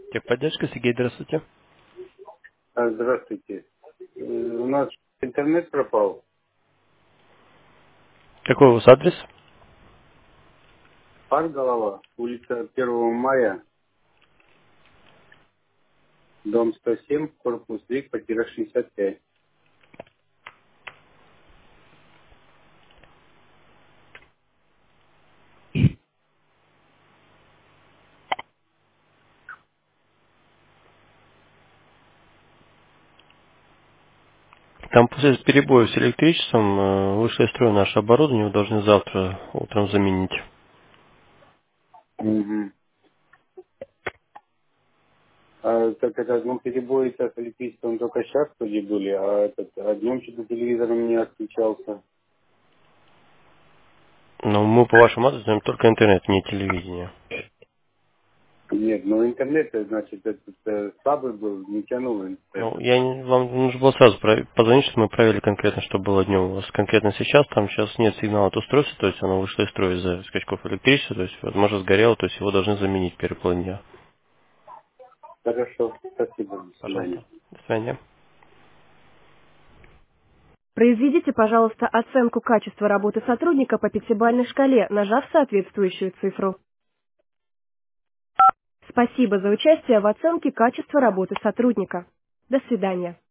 Техподдержка, Сергей, здравствуйте. Здравствуйте. У нас интернет пропал. Какой у вас адрес? Парк Голова, улица 1 мая, дом 107, корпус 3, квартира 65. Там после перебоя с электричеством вышло из строя наше оборудование, вы должны завтра утром заменить. Мгм. Так это, ну, перебои с электричеством только сейчас вроде были, а днем что-то телевизор у меня отключался. Но мы по вашему адресу даем только интернет, не телевидение. Нет, ну интернет, значит, этот слабый был, не тянул Ну, этот. вам нужно было сразу позвонить, чтобы мы проверили конкретно, что было днем. У вас конкретно сейчас, там сейчас нет сигнала от устройства, то есть оно вышло из строя из-за скачков электричества, то есть, возможно, сгорело, то есть его должны заменить в первой половине дня. Хорошо, спасибо, до свидания. Пожалуйста. До свидания. Произведите, пожалуйста, оценку качества работы сотрудника по пятибалльной шкале, нажав соответствующую цифру. Спасибо за участие в оценке качества работы сотрудника. До свидания.